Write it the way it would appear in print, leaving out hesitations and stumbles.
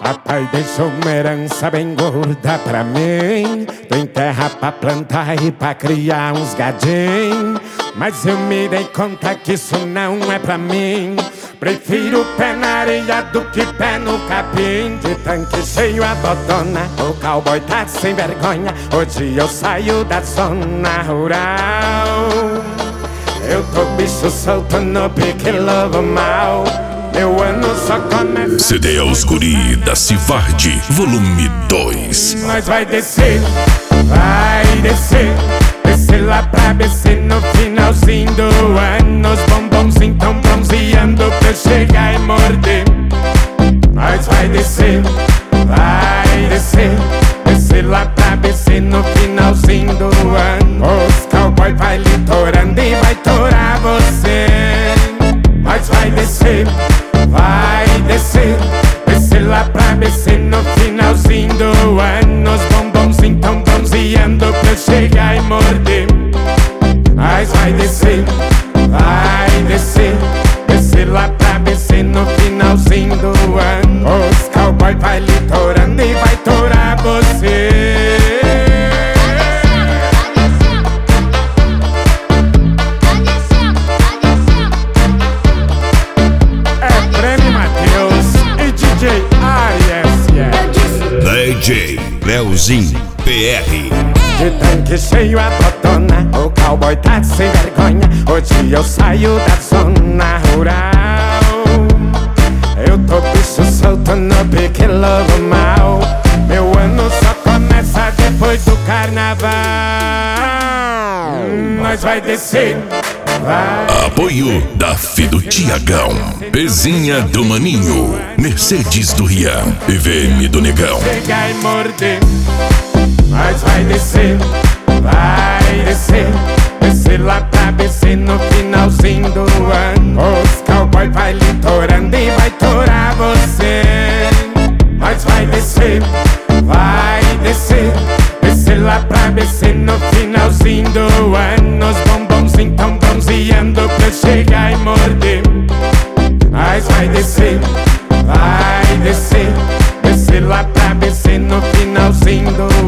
Papai deixou uma herança bem gorda pra mim. Tem terra pra plantar e pra criar uns gadinhos. Mas eu me dei conta que isso não é pra mim. Prefiro pé na areia do que pé no capim. De tanque cheio a botona, o cowboy tá sem vergonha. Hoje eu saio da zona rural. Eu tô bicho solto no pique lobo mal. Meu ano só começa. CD Os Guri da Civardi, volume 2. Mas vai descer, vai descer. Descer lá pra BC no finalzinho do ano. Os bombonzinhos tão bronzeando pra eu chegar e morder. Mas vai descer, vai descer. Descer lá pra BC no finalzinho do ano. Os cowboy vai litorando e vai torar você. Mas vai descer, vai descer. Descer lá pra BC no finalzinho do ano. Os bombonzinhos tão bronzeando pra eu chegar e morder. Mas vai descer, vai descer. Descer lá pra BC no finalzinho do ano. Os cowboy vai litorando e vai torar você. DJ Leozinho PR. De tanque cheio a botona, o cowboy tá sem vergonha. Hoje eu saio da zona rural. Eu tô bicho solto no pique lobo mal. Meu ano só começa depois do carnaval. Mas vai descer, vai. Apoio da Fi do Tiagão, Pezinha do Maninho, Mercedes do Rian e VM do Negão. Chegar e morder. Mas vai descer, vai descer. Descer lá pra BC no finalzinho do ano. Os cowboy vai litorando e vai torar você. Mas vai descer, vai descer. Descer lá pra BC no finalzinho do ano. Os bombonzinhos tão bronzeando pra eu chegar e morder. Mas vai descer, vai descer. Descer lá pra BC no finalzinho do ano.